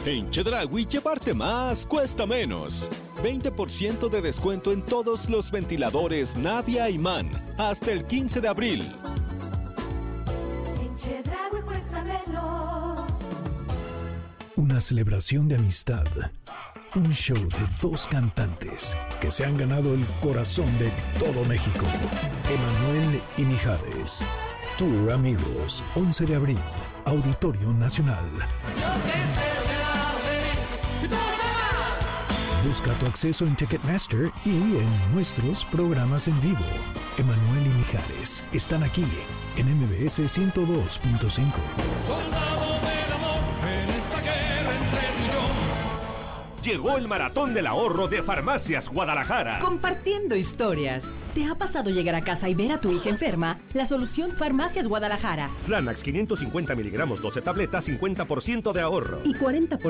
En Chedraui, llevarte más cuesta menos. 20% de descuento en todos los ventiladores Navia y MAN hasta el 15 de abril. En Chedraui cuesta menos. Una celebración de amistad. Un show de dos cantantes que se han ganado el corazón de todo México. Emanuel y Mijares. Tour Amigos, 11 de abril, Auditorio Nacional. Busca tu acceso en Ticketmaster y en nuestros programas en vivo. Emanuel y Mijares están aquí en MBS 102.5. Llegó el Maratón del Ahorro de Farmacias Guadalajara. Compartiendo historias. ¿Te ha pasado llegar a casa y ver a tu hija enferma? La solución Farmacias Guadalajara. Flanax 550 miligramos, 12 tabletas, 50% de ahorro. Y 40%